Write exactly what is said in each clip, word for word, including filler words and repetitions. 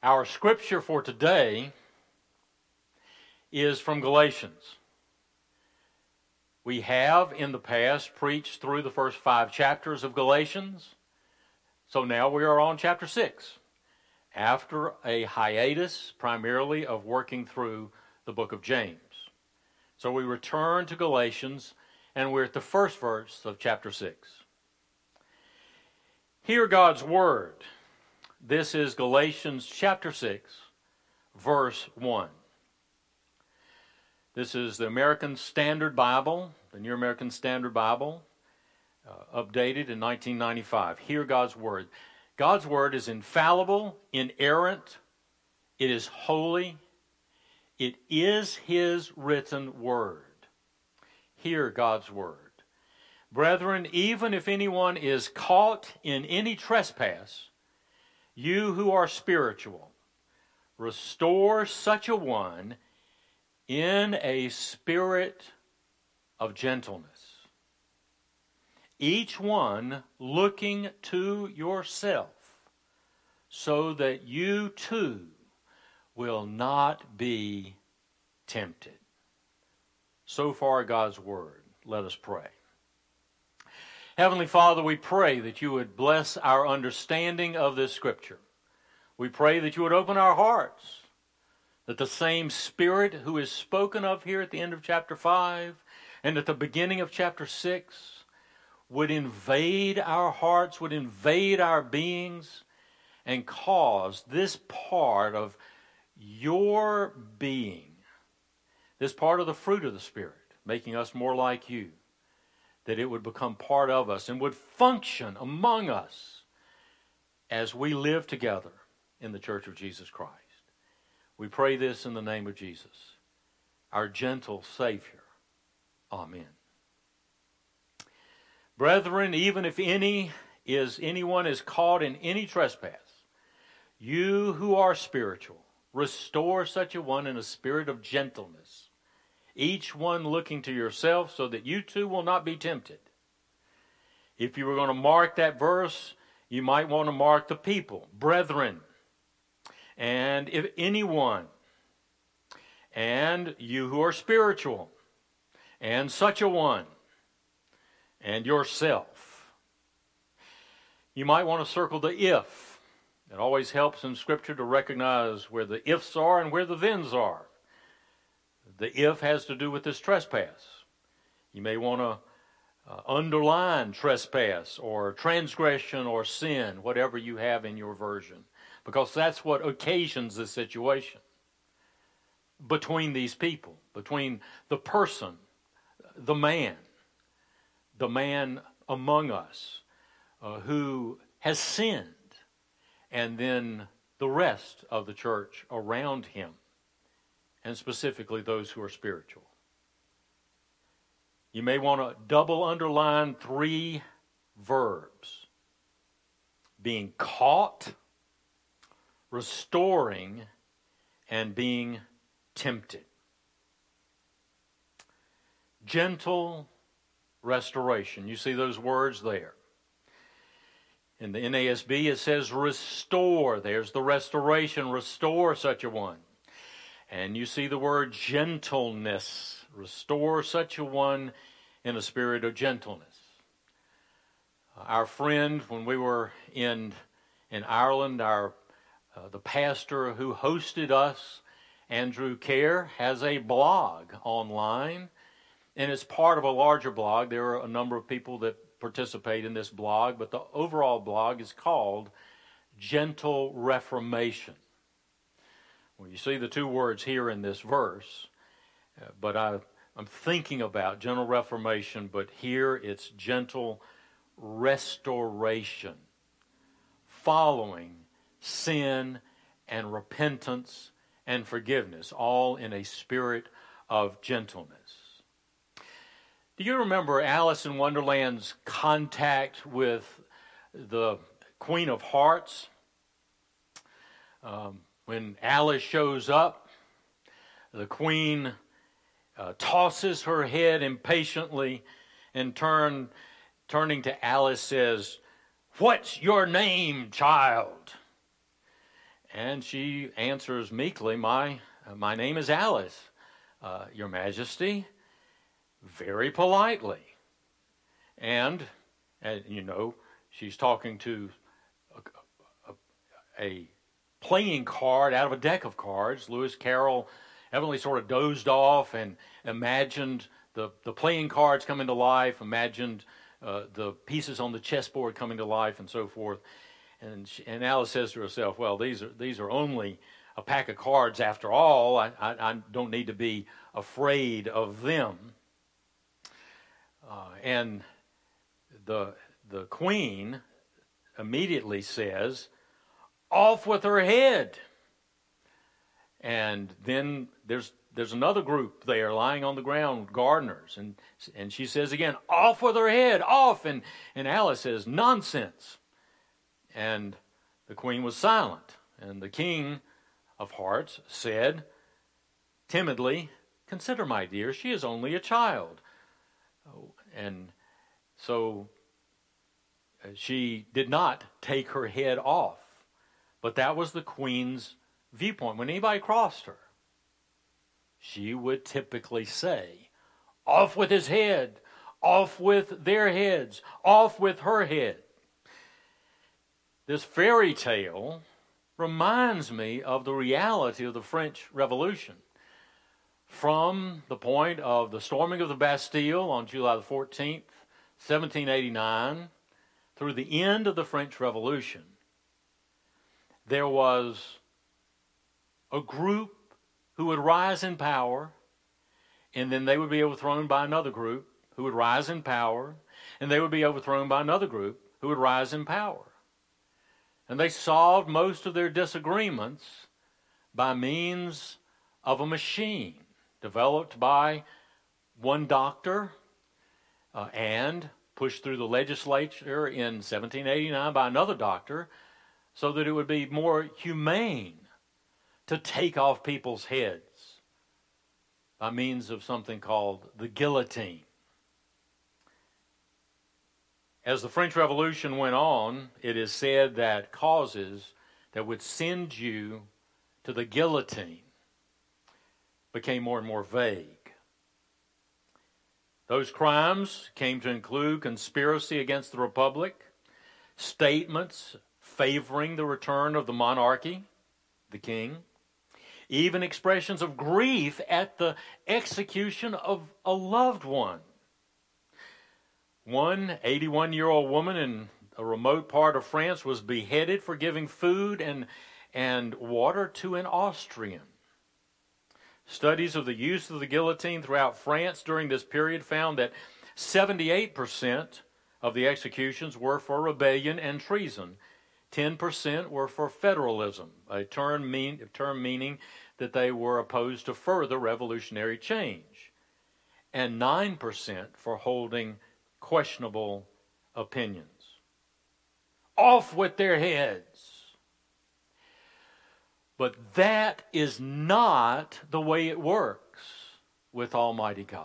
Our scripture for today is from Galatians. We have in the past preached through the first five chapters of Galatians, so now we are on chapter six, after a hiatus primarily of working through the book of James. So we return to Galatians, and we're at the first verse of chapter six. Hear God's word. This is Galatians chapter six, verse one. This is the American Standard Bible, the New American Standard Bible, uh, updated in nineteen ninety-five. Hear God's word. God's word is infallible, inerrant, it is holy, it is His written word. Hear God's word. Brethren, even if anyone is caught in any trespass, you who are spiritual, restore such a one in a spirit of gentleness, each one looking to yourself, so that you too will not be tempted. So far, God's word. Let us pray. Heavenly Father, we pray that you would bless our understanding of this scripture. We pray that you would open our hearts, that the same Spirit who is spoken of here at the end of chapter five and at the beginning of chapter six would invade our hearts, would invade our beings, and cause this part of your being, this part of the fruit of the Spirit, making us more like you, that it would become part of us and would function among us as we live together in the Church of Jesus Christ. We pray this in the name of Jesus, our gentle Savior. Amen. Brethren, even if any is anyone is caught in any trespass, you who are spiritual, restore such a one in a spirit of gentleness, each one looking to yourself, so that you too will not be tempted. If you were going to mark that verse, you might want to mark the people, brethren. And if anyone, and you who are spiritual, and such a one, and yourself. You might want to circle the if. It always helps in Scripture to recognize where the ifs are and where the thens are. The if has to do with this trespass. You may want to uh, underline trespass or transgression or sin, whatever you have in your version, because that's what occasions the situation between these people, between the person, the man, the man among us uh, who has sinned, and then the rest of the church around him, and specifically those who are spiritual. You may want to double underline three verbs: being caught, restoring, and being tempted. Gentle restoration. You see those words there. In the N A S B it says restore. There's the restoration. Restore such a one. And you see the word gentleness. Restore such a one in a spirit of gentleness. Our friend, when we were in in Ireland, our uh, the pastor who hosted us, Andrew Kerr, has a blog online, and it's part of a larger blog. There are a number of people that participate in this blog, but the overall blog is called Gentle Reformation. Well, you see the two words here in this verse, uh, but I, I'm thinking about gentle reformation, but here it's gentle restoration, following sin and repentance and forgiveness, all in a spirit of gentleness. Do you remember Alice in Wonderland's contact with the Queen of Hearts? Um, when Alice shows up, the Queen uh, tosses her head impatiently and turn, turning to Alice says, "What's your name, child?" And she answers meekly, my, uh, my name is Alice, uh, Your Majesty, very politely. And, and, you know, she's talking to a, a, a playing card out of a deck of cards. Lewis Carroll evidently sort of dozed off and imagined the, the playing cards coming to life, imagined uh, the pieces on the chessboard coming to life, and so forth. And she, and Alice says to herself, well, these are these are only a pack of cards after all. I, I, I don't need to be afraid of them. Uh, and the the queen immediately says, off with her head. And then there's there's another group there lying on the ground, gardeners, and and she says again, off with her head, off. And, and Alice says, nonsense. And the queen was silent. And the king of hearts said timidly, consider, my dear, she is only a child. And so she did not take her head off. But that was the queen's viewpoint. When anybody crossed her, she would typically say, off with his head, off with their heads, off with her head. This fairy tale reminds me of the reality of the French Revolution. From the point of the storming of the Bastille on July the fourteenth, seventeen eighty-nine, through the end of the French Revolution, there was a group who would rise in power, and then they would be overthrown by another group who would rise in power, and they would be overthrown by another group who would rise in power. And they solved most of their disagreements by means of a machine developed by one doctor uh, and pushed through the legislature in seventeen eighty-nine by another doctor, so that it would be more humane to take off people's heads by means of something called the guillotine. As the French Revolution went on, it is said that causes that would send you to the guillotine became more and more vague. Those crimes came to include conspiracy against the Republic, statements favoring the return of the monarchy, the king, even expressions of grief at the execution of a loved one. One eighty-one-year-old woman in a remote part of France was beheaded for giving food and, and water to an Austrian. Studies of the use of the guillotine throughout France during this period found that seventy-eight percent of the executions were for rebellion and treason. ten percent were for federalism, a term, mean, a term meaning that they were opposed to further revolutionary change. And nine percent for holding questionable opinions. Off with their heads. But that is not the way it works with Almighty God.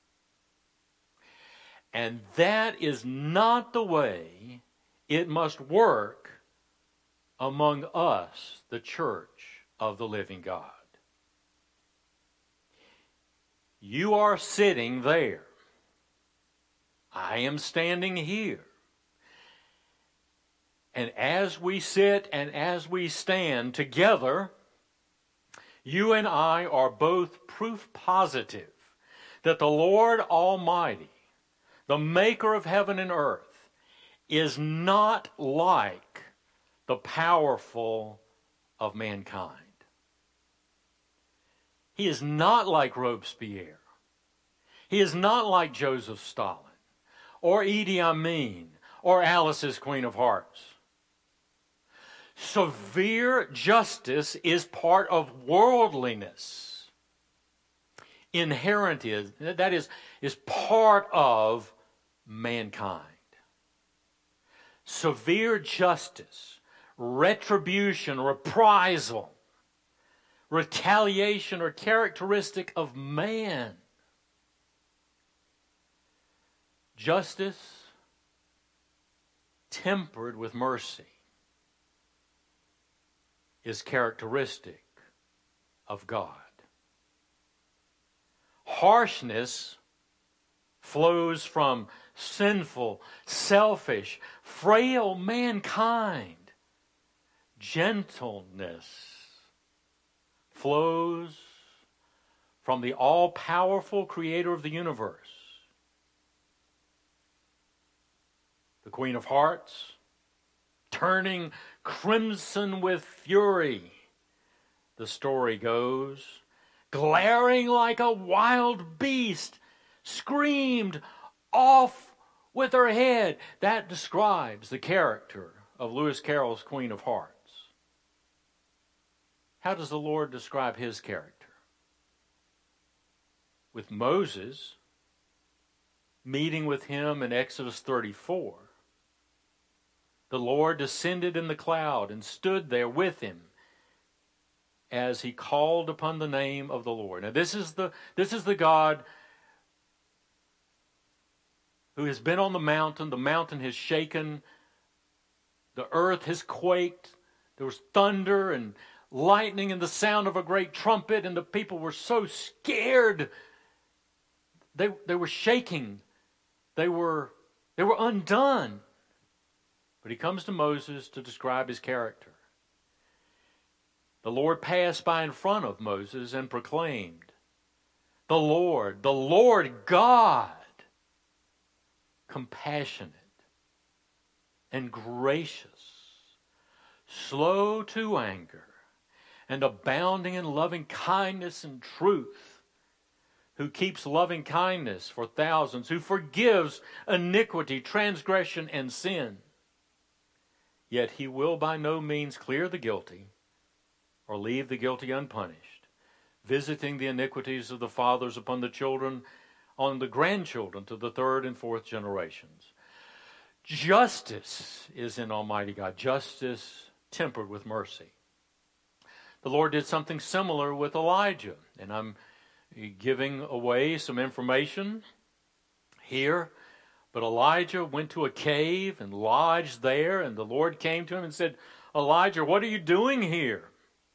And that is not the way it must work among us, the church of the living God. You are sitting there. I am standing here. And as we sit and as we stand together, you and I are both proof positive that the Lord Almighty, the maker of heaven and earth, is not like the powerful of mankind. He is not like Robespierre. He is not like Joseph Stalin or Idi Amin or Alice's Queen of Hearts. Severe justice is part of worldliness. Inherent is, that is, is part of mankind. Severe justice, retribution, reprisal, retaliation are characteristic of man. Justice tempered with mercy is characteristic of God. Harshness flows from sinful, selfish, frail mankind. Gentleness flows from the all-powerful creator of the universe. The Queen of Hearts, turning crimson with fury, the story goes, glaring like a wild beast, screamed off with her head. That describes the character of Lewis Carroll's Queen of Hearts. How does the Lord describe his character? With Moses meeting with him in Exodus thirty-four, the Lord descended in the cloud and stood there with him as he called upon the name of the Lord. Now this is the, this is the God who has been on the mountain. The mountain has shaken. The earth has quaked. There was thunder and lightning and the sound of a great trumpet, and the people were so scared. They, they were shaking. They were, they were undone. But he comes to Moses to describe his character. The Lord passed by in front of Moses and proclaimed, "The Lord, the Lord God, compassionate and gracious, slow to anger, and abounding in loving kindness and truth, who keeps loving kindness for thousands, who forgives iniquity, transgression, and sin. Yet he will by no means clear the guilty or leave the guilty unpunished, visiting the iniquities of the fathers upon the children, on the grandchildren to the third and fourth generations." Justice is in Almighty God, justice tempered with mercy. The Lord did something similar with Elijah, and I'm giving away some information here, but Elijah went to a cave and lodged there, and the Lord came to him and said, "Elijah, what are you doing here?"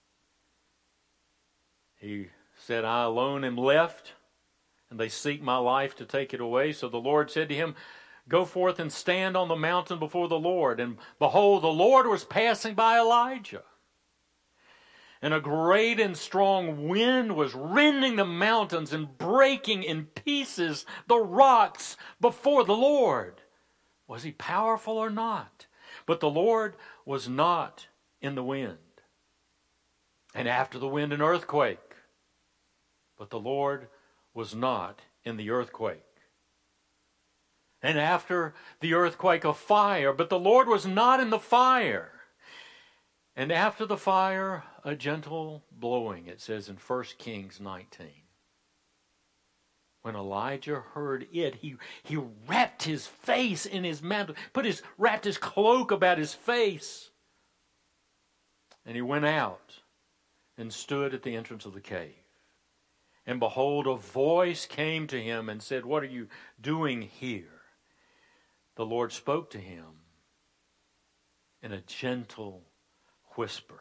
He said, "I alone am left, and they seek my life to take it away." So the Lord said to him, "Go forth and stand on the mountain before the Lord." And behold, the Lord was passing by Elijah. And a great and strong wind was rending the mountains and breaking in pieces the rocks before the Lord. Was he powerful or not? But the Lord was not in the wind. And after the wind, an earthquake. But the Lord was not in the earthquake. And after the earthquake, a fire. But the Lord was not in the fire. And after the fire, a gentle blowing, it says in First Kings nineteen. When Elijah heard it, he, he wrapped his face in his mantle, put his, wrapped his cloak about his face. And he went out and stood at the entrance of the cave. And behold, a voice came to him and said, "What are you doing here?" The Lord spoke to him in a gentle whisper.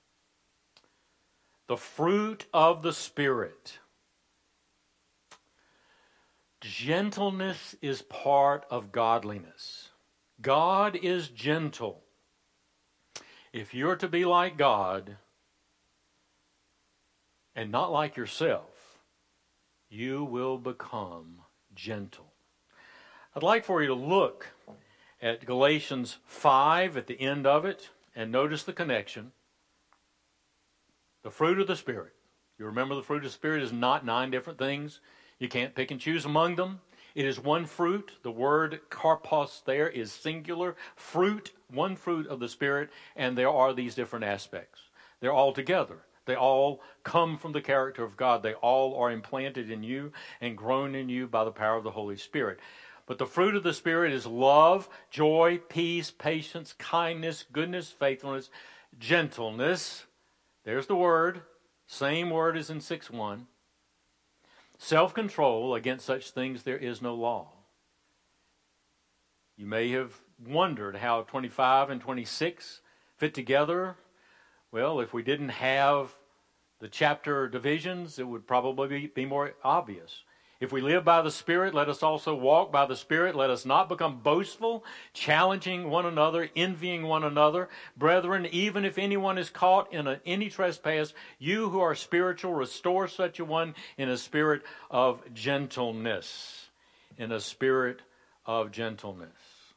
The fruit of the Spirit. Gentleness is part of godliness. God is gentle. If you're to be like God and not like yourself, you will become gentle. I'd like for you to look at Galatians five at the end of it and notice the connection. The fruit of the Spirit. You remember the fruit of the Spirit is not nine different things. You can't pick and choose among them. It is one fruit. The word karpos there is singular. Fruit, one fruit of the Spirit, and there are these different aspects. They're all together. They all come from the character of God. They all are implanted in you and grown in you by the power of the Holy Spirit. But the fruit of the Spirit is love, joy, peace, patience, kindness, goodness, faithfulness, gentleness. There's the word. Same word as in six one. Self-control. Against such things there is no law. You may have wondered how twenty-five and twenty-six fit together Well, if we didn't have the chapter divisions, it would probably be, be more obvious. If we live by the Spirit, let us also walk by the Spirit. Let us not become boastful, challenging one another, envying one another. Brethren, even if anyone is caught in a, any trespass, you who are spiritual, restore such a one in a spirit of gentleness. In a spirit of gentleness.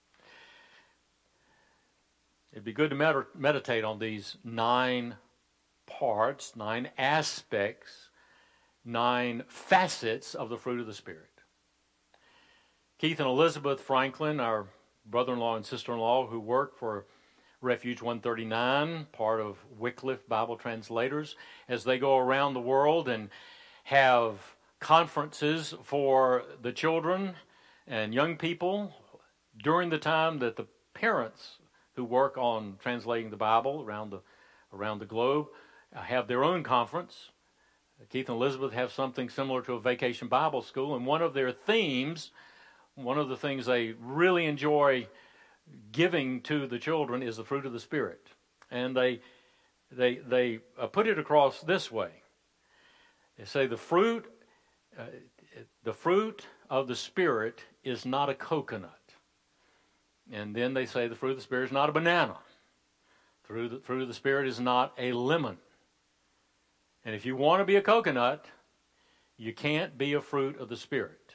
It'd be good to med- meditate on these nine parts, nine aspects, nine facets of the fruit of the Spirit. Keith and Elizabeth Franklin, our brother-in-law and sister-in-law who work for Refuge one thirty-nine, part of Wycliffe Bible Translators, as they go around the world and have conferences for the children and young people during the time that the parents who work on translating the Bible around the around the globe have their own conference. Keith and Elizabeth have something similar to a vacation Bible school, and one of their themes, one of the things they really enjoy giving to the children is the fruit of the Spirit. And they they they uh, put it across this way. They say the fruit uh, the fruit of the Spirit is not a coconut. And then they say the fruit of the Spirit is not a banana. The fruit of the Spirit is not a lemon. And if you want to be a coconut, you can't be a fruit of the Spirit.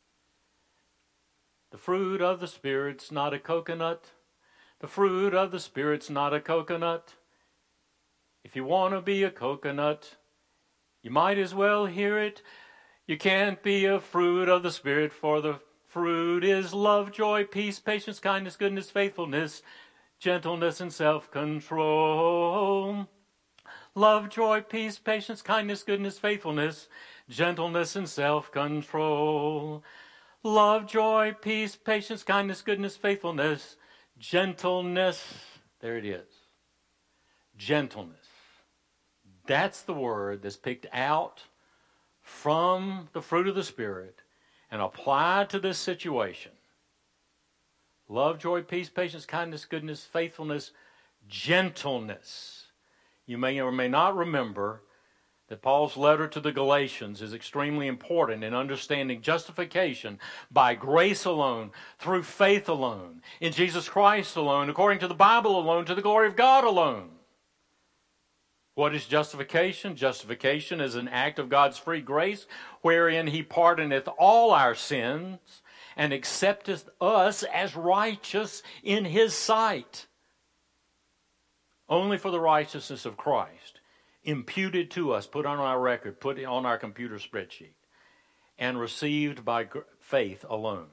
The fruit of the Spirit's not a coconut. The fruit of the Spirit's not a coconut. If you want to be a coconut, you might as well hear it. You can't be a fruit of the Spirit, for the fruit is love, joy, peace, patience, kindness, goodness, faithfulness, gentleness, and self-control. Love, joy, peace, patience, kindness, goodness, faithfulness, gentleness, and self-control. Love, joy, peace, patience, kindness, goodness, faithfulness, gentleness. There it is. Gentleness. That's the word that's picked out from the fruit of the Spirit and applied to this situation. Love, joy, peace, patience, kindness, goodness, faithfulness, gentleness. You may or may not remember that Paul's letter to the Galatians is extremely important in understanding justification by grace alone, through faith alone, in Jesus Christ alone, according to the Bible alone, to the glory of God alone. What is justification? Justification is an act of God's free grace, wherein He pardoneth all our sins and accepteth us as righteous in His sight. Only for the righteousness of Christ, imputed to us, put on our record, put on our computer spreadsheet, and received by faith alone.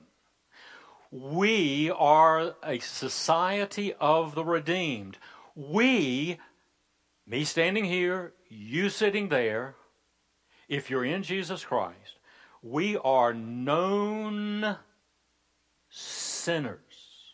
We are a society of the redeemed. We, me standing here, you sitting there, if you're in Jesus Christ, we are known sinners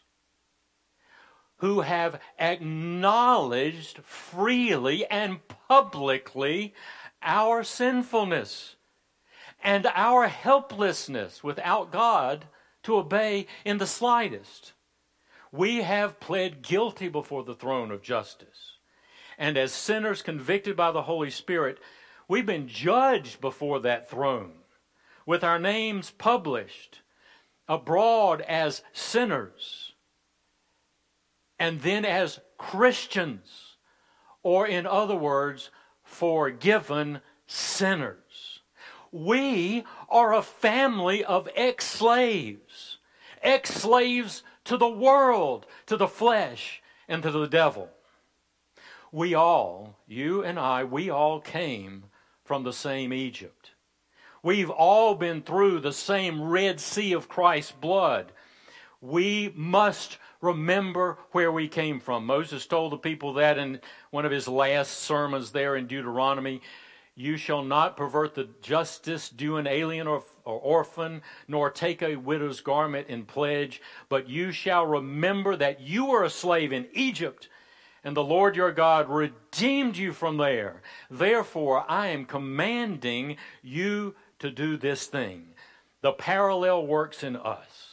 who have acknowledged freely and publicly our sinfulness and our helplessness without God to obey in the slightest. We have pled guilty before the throne of justice. And as sinners convicted by the Holy Spirit, we've been judged before that throne with our names published abroad as sinners. And then as Christians, or in other words, forgiven sinners. We are a family of ex-slaves, ex-slaves to the world, to the flesh, and to the devil. We all, you and I, we all came from the same Egypt. We've all been through the same Red Sea of Christ's blood. We must remember where we came from. Moses told the people that in one of his last sermons there in Deuteronomy. You shall not pervert the justice due an alien or, or orphan, nor take a widow's garment in pledge, but you shall remember that you were a slave in Egypt, and the Lord your God redeemed you from there. Therefore, I am commanding you to do this thing. The parallel works in us.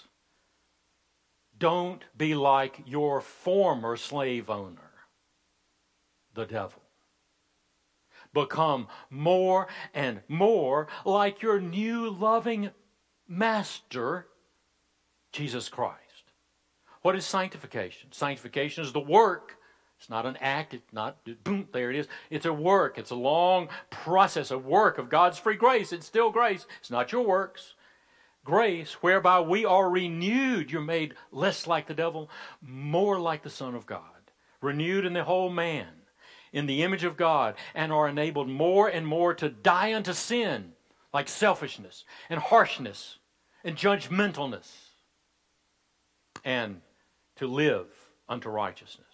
Don't be like your former slave owner, the devil. become more and more like your new loving Master, Jesus Christ. What is sanctification? Sanctification is the work. It's not an act. It's not, boom, there it is. It's a work. It's a long process of work of God's free grace. It's still grace. It's not your works. Grace, whereby we are renewed. You're made less like the devil, more like the Son of God. Renewed in the whole man, in the image of God, and are enabled more and more to die unto sin, like selfishness and harshness and judgmentalness, and to live unto righteousness.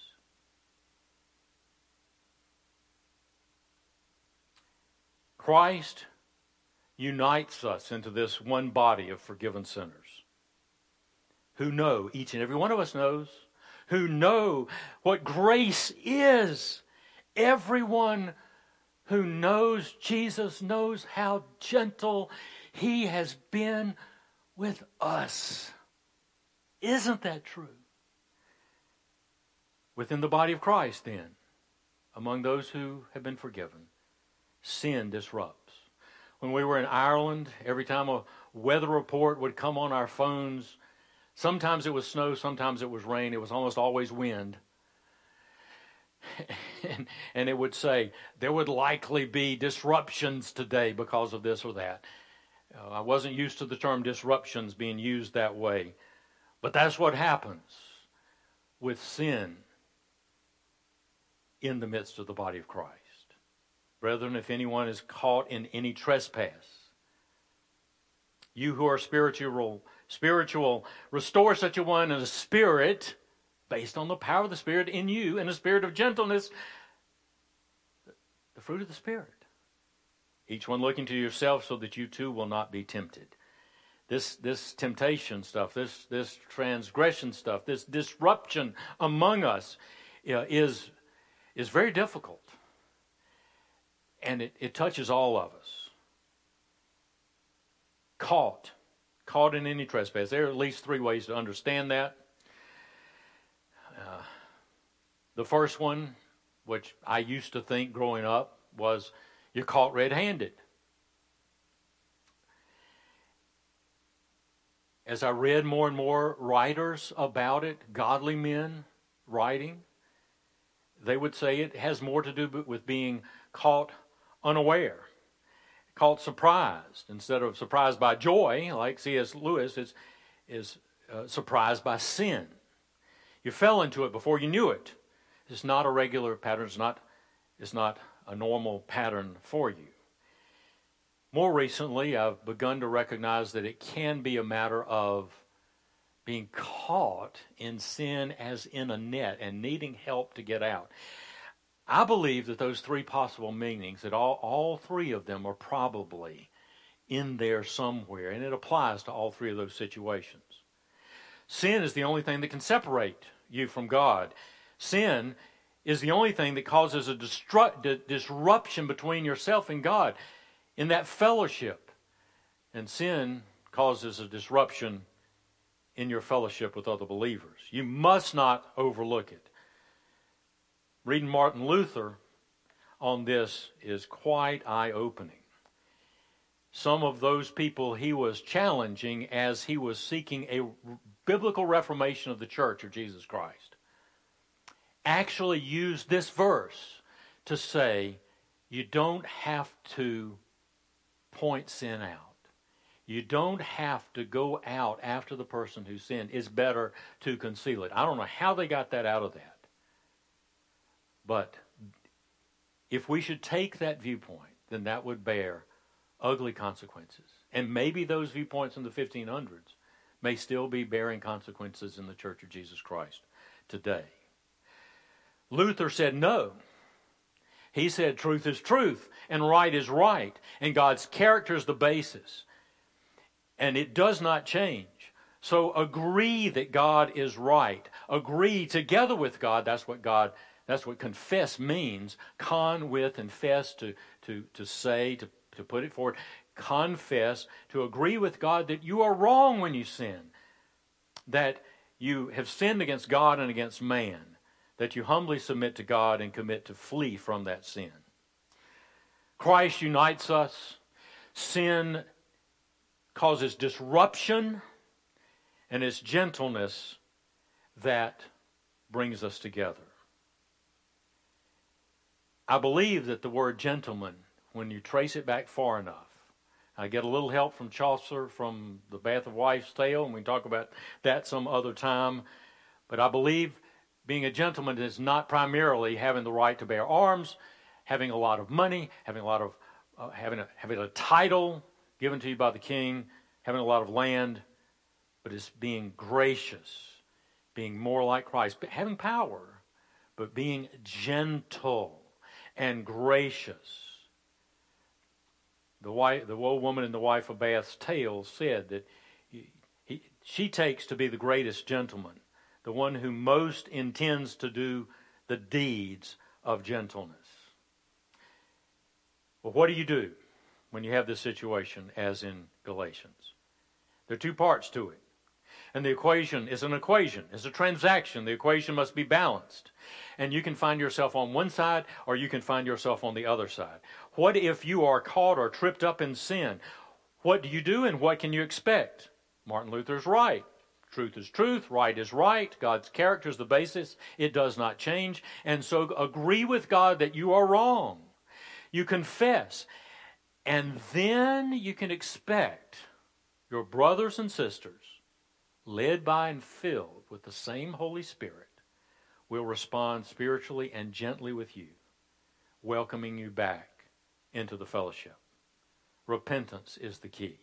Christ unites us into this one body of forgiven sinners who know, each and every one of us knows, who know what grace is. Everyone who knows Jesus knows how gentle He has been with us. Isn't that true? Within the body of Christ, then, among those who have been forgiven, sin disrupts. When we were in Ireland, every time a weather report would come on our phones, sometimes it was snow, sometimes it was rain, it was almost always wind. and, and it would say, there would likely be disruptions today because of this or that. Uh, I wasn't used to the term disruptions being used that way. But that's what happens with sin in the midst of the body of Christ. Brethren, if anyone is caught in any trespass, you who are spiritual, spiritual, restore such a one in a spirit, based on the power of the Spirit in you, and a spirit of gentleness, the fruit of the Spirit. Each one looking to yourself so that you too will not be tempted. This this temptation stuff, this this transgression stuff, this disruption among us uh, is, is very difficult. And it, it touches all of us. Caught. Caught in any trespass. There are at least three ways to understand that. Uh, the first one, which I used to think growing up, was you're caught red-handed. As I read more and more writers about it, godly men writing, they would say it has more to do with being caught unaware, caught surprised. Instead of surprised by joy, like C S Lewis is, is uh, surprised by sin. You fell into it before you knew it. It's not a regular pattern. It's not, it's not a normal pattern for you. More recently, I've begun to recognize that it can be a matter of being caught in sin as in a net and needing help to get out. I believe that those three possible meanings, that all, all three of them are probably in there somewhere, and it applies to all three of those situations. Sin is the only thing that can separate you from God. Sin is the only thing that causes a distru- di- disruption between yourself and God in that fellowship. And sin causes a disruption in your fellowship with other believers. You must not overlook it. Reading Martin Luther on this is quite eye-opening. Some of those people he was challenging as he was seeking a biblical reformation of the Church of Jesus Christ actually used this verse to say, you don't have to point sin out. You don't have to go out after the person who sinned. It's better to conceal it. I don't know how they got that out of that. But if we should take that viewpoint, then that would bear ugly consequences. And maybe those viewpoints in the fifteen hundreds may still be bearing consequences in the Church of Jesus Christ today. Luther said no. He said truth is truth and right is right, and God's character is the basis. And it does not change. So agree that God is right. Agree together with God. That's what God That's what confess means. Con with and fess, to, to, to say, to, to put it forward. Confess, to agree with God that you are wrong when you sin. That you have sinned against God and against man. That you humbly submit to God and commit to flee from that sin. Christ unites us. Sin causes disruption, and it's gentleness that brings us together. I believe that the word gentleman, when you trace it back far enough, I get a little help from Chaucer from the Bath of Wife's Tale, and we can talk about that some other time. But I believe being a gentleman is not primarily having the right to bear arms, having a lot of money, having a lot of uh, having a having a title given to you by the king, having a lot of land, but it's being gracious, being more like Christ, having power, but being gentle and gracious. The wife, the old woman in the Wife of Bath's Tale said that he, he, she takes to be the greatest gentleman, the one who most intends to do the deeds of gentleness. Well, what do you do when you have this situation as in Galatians? There are two parts to it. And the equation is an equation. It's a transaction. The equation must be balanced. And you can find yourself on one side or you can find yourself on the other side. What if you are caught or tripped up in sin? What do you do and what can you expect? Martin Luther's right. Truth is truth. Right is right. God's character is the basis. It does not change. And so agree with God that you are wrong. You confess. And then you can expect your brothers and sisters, led by and filled with the same Holy Spirit, will respond spiritually and gently with you, welcoming you back into the fellowship. Repentance is the key.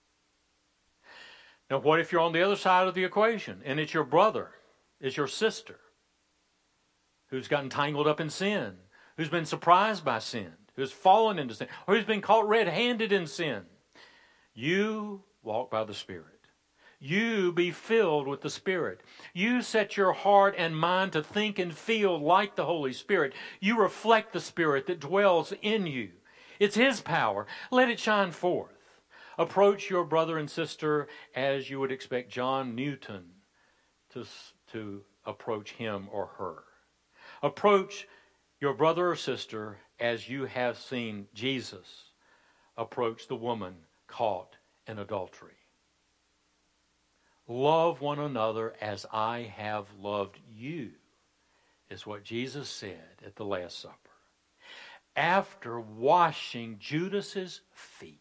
Now, what if you're on the other side of the equation and it's your brother, it's your sister who's gotten tangled up in sin, who's been surprised by sin, who's fallen into sin, or who's been caught red-handed in sin? You walk by the Spirit. You be filled with the Spirit. You set your heart and mind to think and feel like the Holy Spirit. You reflect the Spirit that dwells in you. It's His power. Let it shine forth. Approach your brother and sister as you would expect John Newton to, to approach him or her. Approach your brother or sister as you have seen Jesus approach the woman caught in adultery. Love one another as I have loved you, is what Jesus said at the Last Supper. After washing Judas's feet.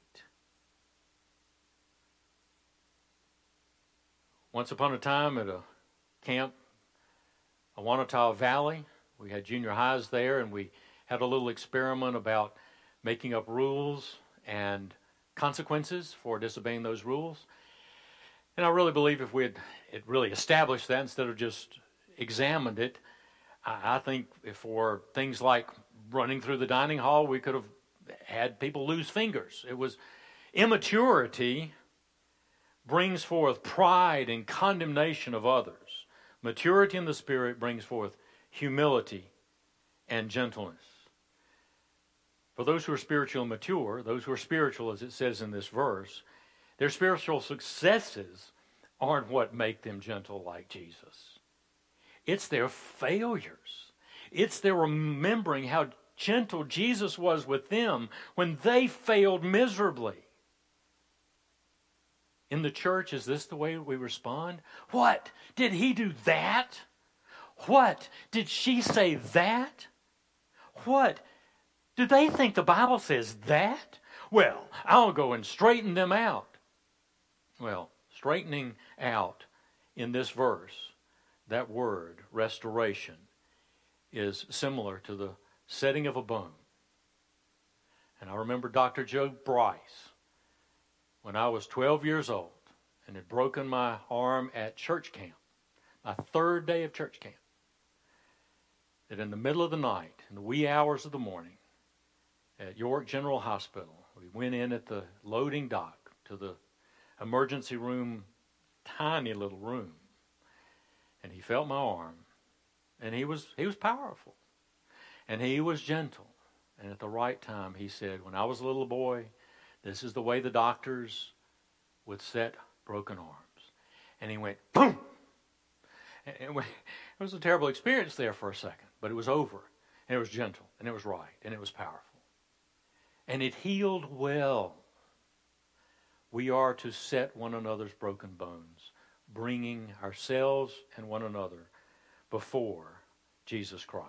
Once upon a time at a camp, Awanata Valley, we had junior highs there, and we had a little experiment about making up rules and consequences for disobeying those rules. And I really believe if we had it really established that instead of just examined it, I, I think if for things like running through the dining hall, we could have had people lose fingers. It was immaturity brings forth pride and condemnation of others. Maturity in the Spirit brings forth humility and gentleness. For those who are spiritual and mature, those who are spiritual, as it says in this verse, their spiritual successes aren't what make them gentle like Jesus. It's their failures. It's their remembering how gentle Jesus was with them when they failed miserably. In the church, is this the way we respond? What? Did he do that? What? Did she say that? What? Do they think the Bible says that? Well, I'll go and straighten them out. Well, straightening out in this verse, that word, restoration, is similar to the setting of a bone. And I remember Doctor Joe Bryce, when I was twelve years old and had broken my arm at church camp, my third day of church camp, that in the middle of the night, in the wee hours of the morning, at York General Hospital, we went in at the loading dock to the emergency room, tiny little room, and he felt my arm, and he was he was powerful, and he was gentle, and at the right time he said, when I was a little boy, this is the way the doctors would set broken arms. And he went, boom! And it was a terrible experience there for a second, but it was over. And it was gentle, and it was right, and it was powerful. and it healed well. We are to set one another's broken bones, bringing ourselves and one another before Jesus Christ.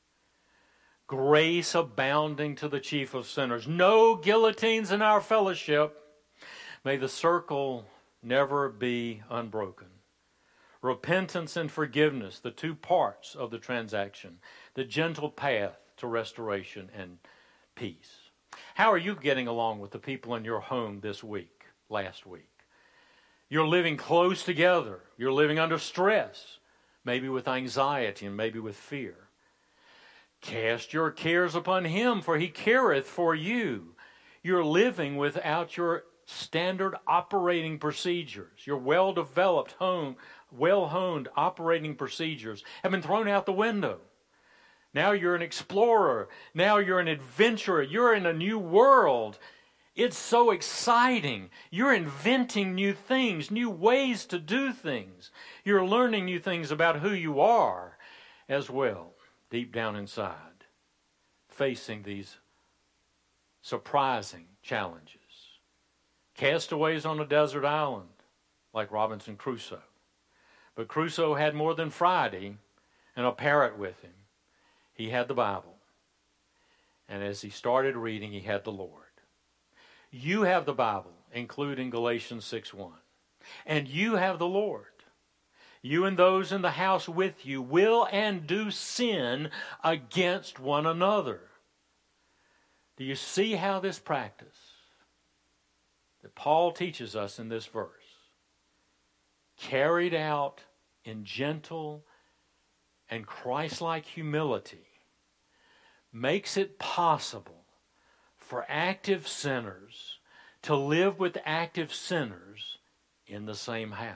Grace abounding to the chief of sinners. No guillotines in our fellowship. May the circle never be unbroken. Repentance and forgiveness, the two parts of the transaction. The gentle path to restoration and peace. How are you getting along with the people in your home this week, last week? You're living close together. You're living under stress, maybe with anxiety and maybe with fear. Cast your cares upon Him, for He careth for you. You're living without your standard operating procedures. Your well-developed, home, well-honed operating procedures have been thrown out the window. Now you're an explorer. Now you're an adventurer. You're in a new world. It's so exciting. You're inventing new things, new ways to do things. You're learning new things about who you are as well, deep down inside, facing these surprising challenges. Castaways on a desert island, like Robinson Crusoe. But Crusoe had more than Friday and a parrot with him. He had the Bible. And as he started reading, he had the Lord. You have the Bible, including Galatians six one. And you have the Lord. You and those in the house with you will and do sin against one another. Do you see how this practice that Paul teaches us in this verse, carried out in gentle and Christ-like humility, makes it possible for active sinners to live with active sinners in the same house?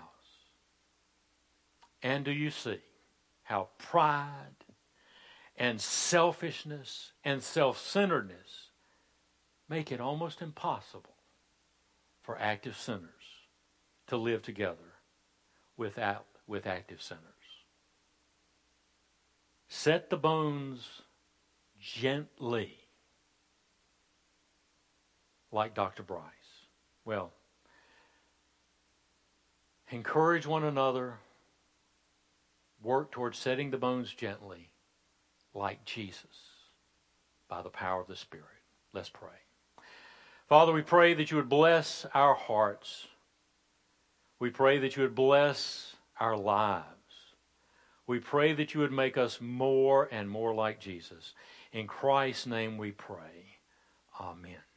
And do you see how pride and selfishness and self-centeredness make it almost impossible for active sinners to live together without with active sinners? Set the bones gently, like Doctor Bryce. Well, encourage one another. Work towards setting the bones gently, like Jesus, by the power of the Spirit. Let's pray. Father, we pray that you would bless our hearts. We pray that you would bless our lives. We pray that you would make us more and more like Jesus. In Christ's name we pray. Amen.